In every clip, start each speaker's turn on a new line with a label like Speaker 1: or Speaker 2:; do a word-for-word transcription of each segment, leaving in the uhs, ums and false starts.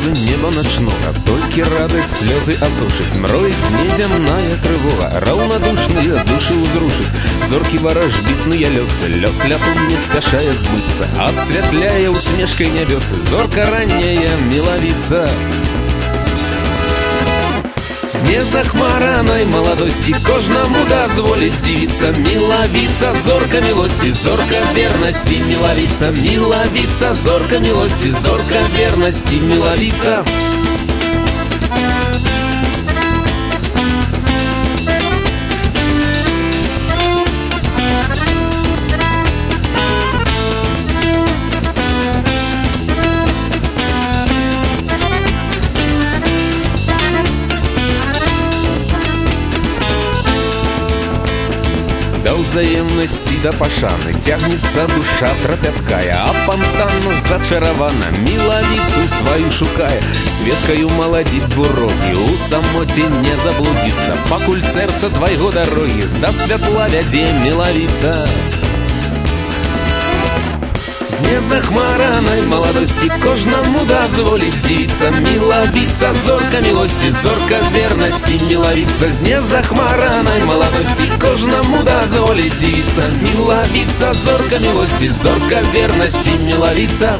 Speaker 1: слезы неба ночного, только радость слезы осушить. Мроить неземная тревога, равнодушные души узрушить. Зоркий ворожбитные лесы, лес лятун не спешая сбыться, осветляя усмешкой небесы, зорко ранняя миловица. З незахмараной молодости кожному дозволить здивиться, миловица, зорко милости, зорко верности, миловица, миловица, зорко милости, зорко верности, миловица. До взаимности, до пашаны тягнется душа тропяткая, а фонтанно зачарована, миловицу свою шукая. Светкою молодит двуроги, у самоте не заблудиться, покуль сердце твоего дороги до светла вяде, миловица. З незахмараной молодости кожному дозволить здивиться, миловица, зорко милости, зорко верности, миловица. З незахмараной молодости кожному дозволить здивиться, миловица, зорко милости, зорко верности, миловица.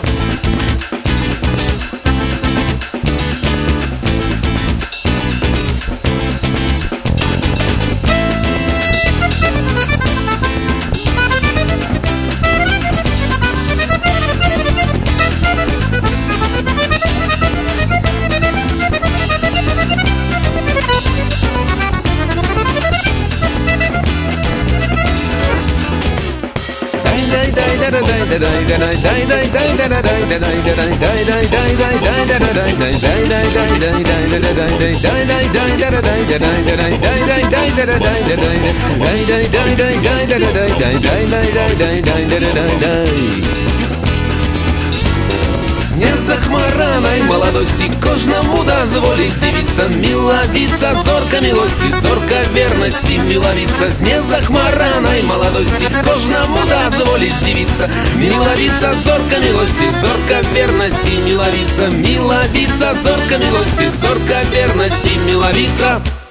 Speaker 1: З незахмараной молодости кожному дозволить здивиться, миловица, зорко милости, зорко верности, миловица. З незахмараной молодости кожному дозволить здивиться, миловица, зорко милости, зорко верности, миловица, миловица, зорко милости, зорко верности, миловица.